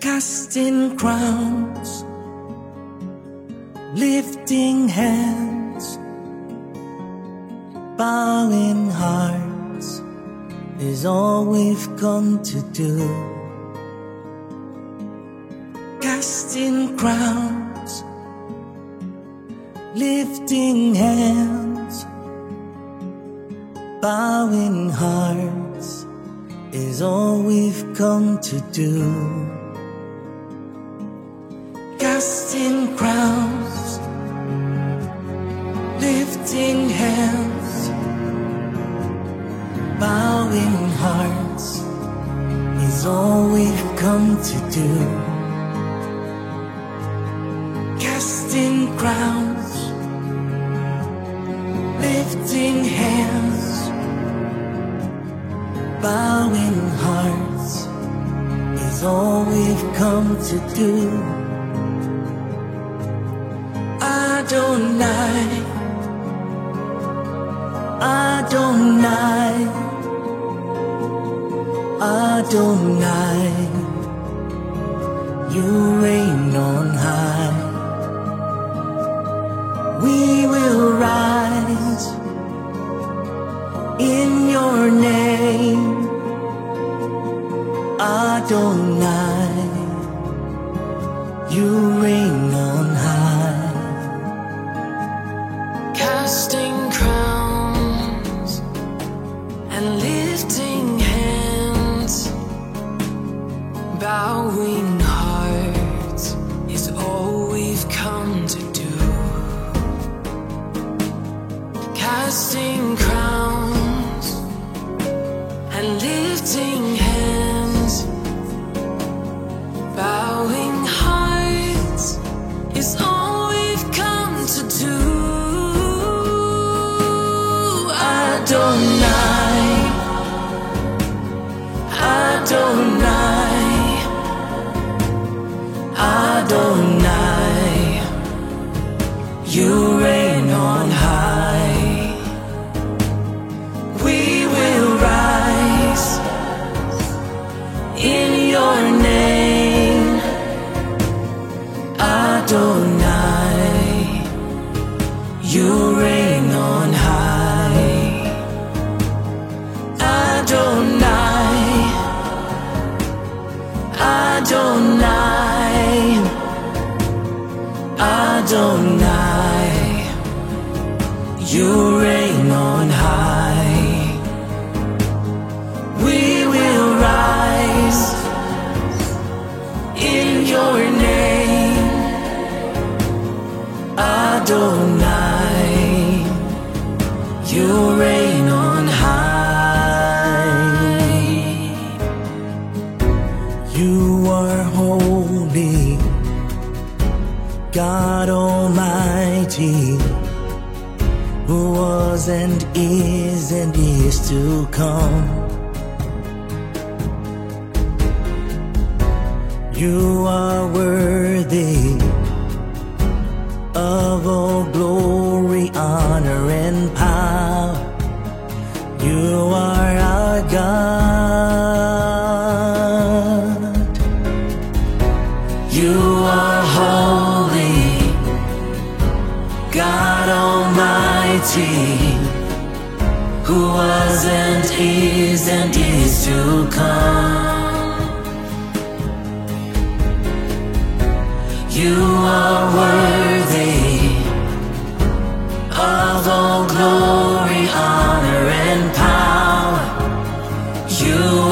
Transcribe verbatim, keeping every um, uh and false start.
casting crowns, lifting hands, bowing hearts is all we've come to do. Casting crowns, lifting hands, bowing hearts is all we've come to do. Casting crowns, lifting hands, bowing hearts is all we've come to do. Casting crowns, lifting hands, bowing hearts is all we've come to do. Adonai, Adonai, Adonai, you reign on high. We will rise in your name, Adonai, you reign on high. Casting crowns and lifting hands, bowing hearts is all we've come to do. Casting crowns and lifting hands, bowing hearts is all we've come to do. Adonai, Adonai, Adonai, you reign on high. We will rise in your name, Adonai, you reign on high. Adonai, Adonai, Adonai, you reign on high. We will rise in your name, Adonai, you reign on high. You are holy, God Almighty, who was and is and is to come. You are worthy of all glory, honor, and power. You are our God. You are holy, God Almighty, who was and is and is to come. You are worthy of all glory, honor, and power. You